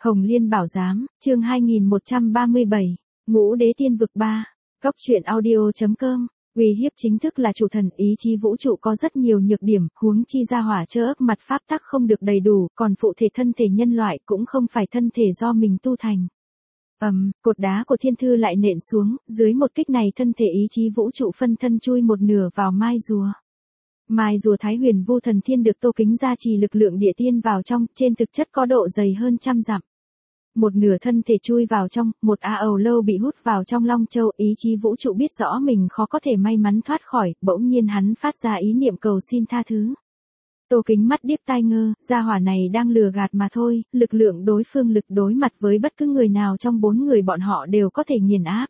Hồng Liên Bảo Giám, chương 2137, Ngũ Đế Tiên Vực 3, Góc truyện audio.com, uy hiếp chính thức là chủ thần, ý chí vũ trụ có rất nhiều nhược điểm, huống chi ra hỏa chơ ấp mặt pháp tắc không được đầy đủ, còn phụ thể thân thể nhân loại cũng không phải thân thể do mình tu thành. Cột đá của thiên thư lại nện xuống, dưới một kích này thân thể ý chí vũ trụ phân thân chui một nửa vào mai rùa. Mai rùa Thái Huyền Vu Thần Thiên được Tô Kính gia trì lực lượng địa tiên vào trong, trên thực chất có độ dày hơn trăm dặm. Một nửa thân thể chui vào trong, một A Ầu Lâu bị hút vào trong Long Châu, ý chí vũ trụ biết rõ mình khó có thể may mắn thoát khỏi, bỗng nhiên hắn phát ra ý niệm cầu xin tha thứ. Tô Kính mắt điếc tai ngơ, gia hỏa này đang lừa gạt mà thôi, lực lượng đối phương lực đối mặt với bất cứ người nào trong 4 người bọn họ đều có thể nghiền áp.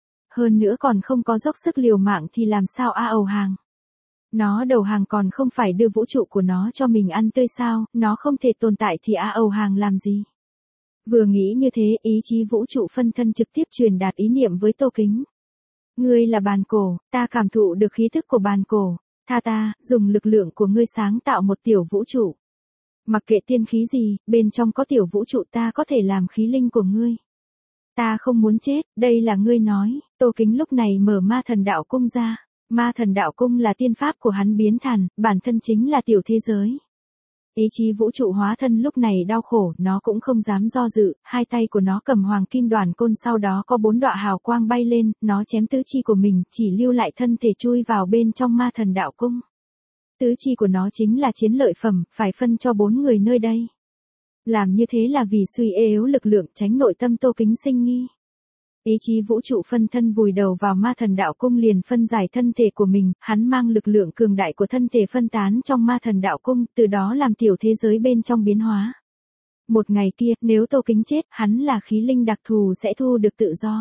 Hơn nữa còn không có dốc sức liều mạng thì làm sao A Ầu hàng. Nó đầu hàng còn không phải đưa vũ trụ của nó cho mình ăn tươi sao, nó không thể tồn tại thì A Ầu hàng làm gì. Vừa nghĩ như thế, ý chí vũ trụ phân thân trực tiếp truyền đạt ý niệm với Tô Kính. Ngươi là bàn cổ, ta cảm thụ được khí thức của bàn cổ, tha ta, dùng lực lượng của ngươi sáng tạo một tiểu vũ trụ. Mặc kệ tiên khí gì, bên trong có tiểu vũ trụ ta có thể làm khí linh của ngươi. Ta không muốn chết, đây là ngươi nói. Tô Kính lúc này mở ma thần đạo cung ra. Ma thần đạo cung là tiên pháp của hắn biến thành, bản thân chính là tiểu thế giới. Ý chí vũ trụ hóa thân lúc này đau khổ, nó cũng không dám do dự, hai tay của nó cầm hoàng kim đoàn côn, sau đó có 4 đọa hào quang bay lên, nó chém tứ chi của mình, chỉ lưu lại thân thể chui vào bên trong ma thần đạo cung. Tứ chi của nó chính là chiến lợi phẩm, phải phân cho 4 người nơi đây. Làm như thế là vì suy yếu lực lượng, tránh nội tâm Tô Kính sinh nghi. Ý chí vũ trụ phân thân vùi đầu vào ma thần đạo cung liền phân giải thân thể của mình, hắn mang lực lượng cường đại của thân thể phân tán trong ma thần đạo cung, từ đó làm tiểu thế giới bên trong biến hóa. Một ngày kia, nếu Tô Kính chết, hắn là khí linh đặc thù sẽ thu được tự do.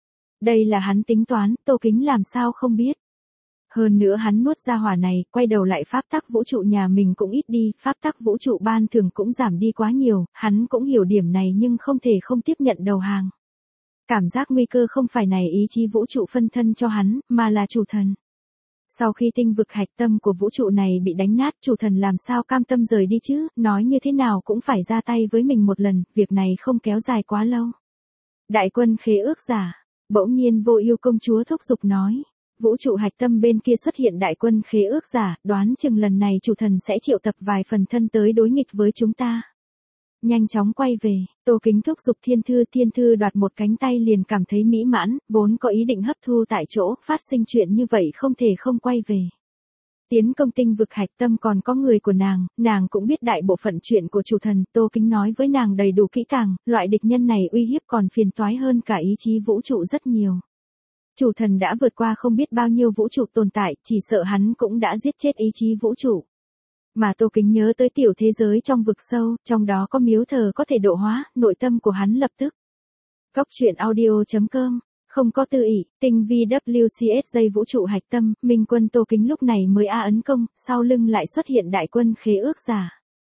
Đây là hắn tính toán, Tô Kính làm sao không biết. Hơn nữa hắn nuốt ra hỏa này, quay đầu lại pháp tắc vũ trụ nhà mình cũng ít đi, pháp tắc vũ trụ ban thường cũng giảm đi quá nhiều, hắn cũng hiểu điểm này nhưng không thể không tiếp nhận đầu hàng. Cảm giác nguy cơ không phải này ý chí vũ trụ phân thân cho hắn, mà là chủ thần. Sau khi tinh vực hạch tâm của vũ trụ này bị đánh nát, chủ thần làm sao cam tâm rời đi chứ, nói như thế nào cũng phải ra tay với mình một lần, việc này không kéo dài quá lâu. Đại quân khế ước giả, bỗng nhiên Vô Ưu công chúa thúc giục nói. Vũ trụ hạch tâm bên kia xuất hiện đại quân khế ước giả, đoán chừng lần này chủ thần sẽ triệu tập vài phần thân tới đối nghịch với chúng ta. Nhanh chóng quay về, Tô Kính thúc giục thiên thư đoạt một cánh tay liền cảm thấy mỹ mãn, vốn có ý định hấp thu tại chỗ, phát sinh chuyện như vậy không thể không quay về. Tiến công tinh vực hạch tâm còn có người của nàng cũng biết đại bộ phận chuyện của chủ thần, Tô Kính nói với nàng đầy đủ kỹ càng, loại địch nhân này uy hiếp còn phiền toái hơn cả ý chí vũ trụ rất nhiều. Chủ thần đã vượt qua không biết bao nhiêu vũ trụ tồn tại, chỉ sợ hắn cũng đã giết chết ý chí vũ trụ. Mà Tô Kính nhớ tới tiểu thế giới trong vực sâu, trong đó có miếu thờ có thể độ hóa, nội tâm của hắn lập tức. Góc truyện audio.com, không có tư ỷ, tinh vi WCS dây vũ trụ hạch tâm, minh quân Tô Kính lúc này mới ấn công, sau lưng lại xuất hiện đại quân khế ước giả.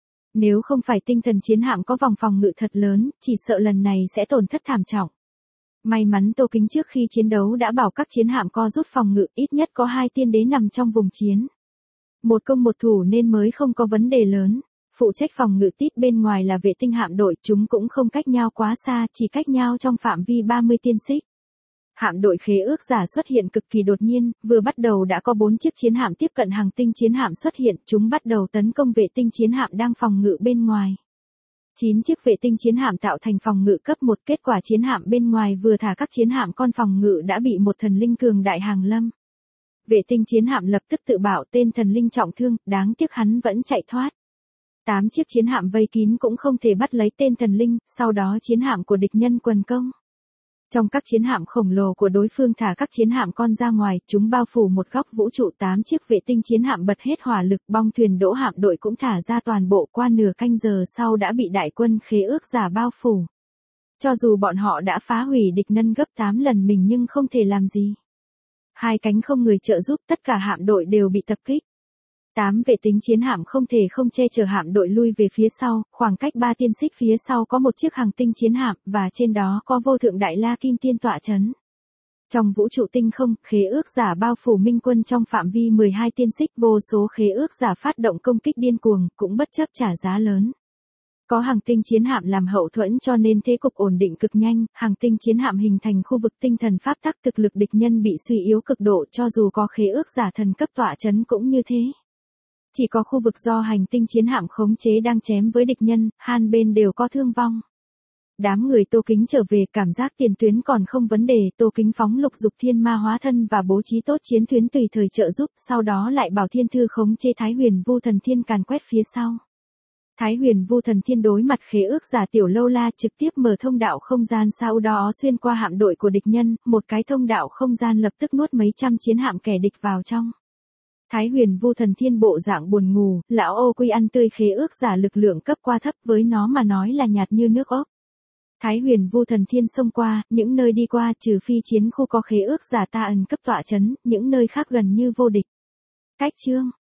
Nếu không phải tinh thần chiến hạm có vòng phòng ngự thật lớn, chỉ sợ lần này sẽ tổn thất thảm trọng. May mắn Tô Kính trước khi chiến đấu đã bảo các chiến hạm co rút phòng ngự, ít nhất có 2 tiên đế nằm trong vùng chiến. Một công một thủ nên mới không có vấn đề lớn. Phụ trách phòng ngự tít bên ngoài là vệ tinh hạm đội, chúng cũng không cách nhau quá xa, chỉ cách nhau trong phạm vi 30 tiên xích. Hạm đội khế ước giả xuất hiện cực kỳ đột nhiên, vừa bắt đầu đã có 4 chiếc chiến hạm tiếp cận hàng tinh chiến hạm xuất hiện, chúng bắt đầu tấn công vệ tinh chiến hạm đang phòng ngự bên ngoài. 9 chiếc vệ tinh chiến hạm tạo thành phòng ngự cấp 1, kết quả chiến hạm bên ngoài vừa thả các chiến hạm con phòng ngự đã bị một thần linh cường đại hàng lâm. Vệ tinh chiến hạm lập tức tự bảo tên thần linh trọng thương, đáng tiếc hắn vẫn chạy thoát. 8 chiếc chiến hạm vây kín cũng không thể bắt lấy tên thần linh, sau đó chiến hạm của địch nhân quần công. Trong các chiến hạm khổng lồ của đối phương thả các chiến hạm con ra ngoài, chúng bao phủ một góc vũ trụ, 8 chiếc vệ tinh chiến hạm bật hết hỏa lực, bong thuyền đỗ hạm đội cũng thả ra toàn bộ, qua nửa canh giờ sau đã bị đại quân khế ước giả bao phủ. Cho dù bọn họ đã phá hủy địch nhân gấp 8 lần mình nhưng không thể làm gì. Hai cánh không người trợ giúp, tất cả hạm đội đều bị tập kích. 8 vệ tinh chiến hạm không thể không che chở hạm đội lui về phía sau, khoảng cách 3 tiên xích phía sau có một chiếc hàng tinh chiến hạm, và trên đó có vô thượng đại la kim tiên tọa chấn. Trong vũ trụ tinh không, khế ước giả bao phủ minh quân trong phạm vi 12 tiên xích, vô số khế ước giả phát động công kích điên cuồng, cũng bất chấp trả giá lớn. Có hàng tinh chiến hạm làm hậu thuẫn cho nên thế cục ổn định cực nhanh, hàng tinh chiến hạm hình thành khu vực tinh thần pháp tắc, thực lực địch nhân bị suy yếu cực độ, cho dù có khế ước giả thần cấp tọa chấn cũng như thế. Chỉ có khu vực do hành tinh chiến hạm khống chế đang chém với địch nhân, hai bên đều có thương vong. Đám người Tô Kính trở về, cảm giác tiền tuyến còn không vấn đề, Tô Kính phóng Lục Dục Thiên Ma hóa thân và bố trí tốt chiến tuyến tùy thời trợ giúp, sau đó lại bảo Thiên Thư khống chế Thái Huyền Vu Thần Thiên càn quét phía sau. Thái Huyền Vu Thần Thiên đối mặt khế ước giả Tiểu Lâu La trực tiếp mở thông đạo không gian, sau đó xuyên qua hạm đội của địch nhân, một cái thông đạo không gian lập tức nuốt mấy trăm chiến hạm kẻ địch vào trong. Thái Huyền Vu Thần Thiên bộ dạng buồn ngủ, lão ô quy ăn tươi khế ước giả lực lượng cấp qua thấp, với nó mà nói là nhạt như nước ốc. Thái Huyền Vu Thần Thiên xông qua, những nơi đi qua trừ phi chiến khu có khế ước giả Ta Ẩn cấp tọa chấn, những nơi khác gần như vô địch. Cách chương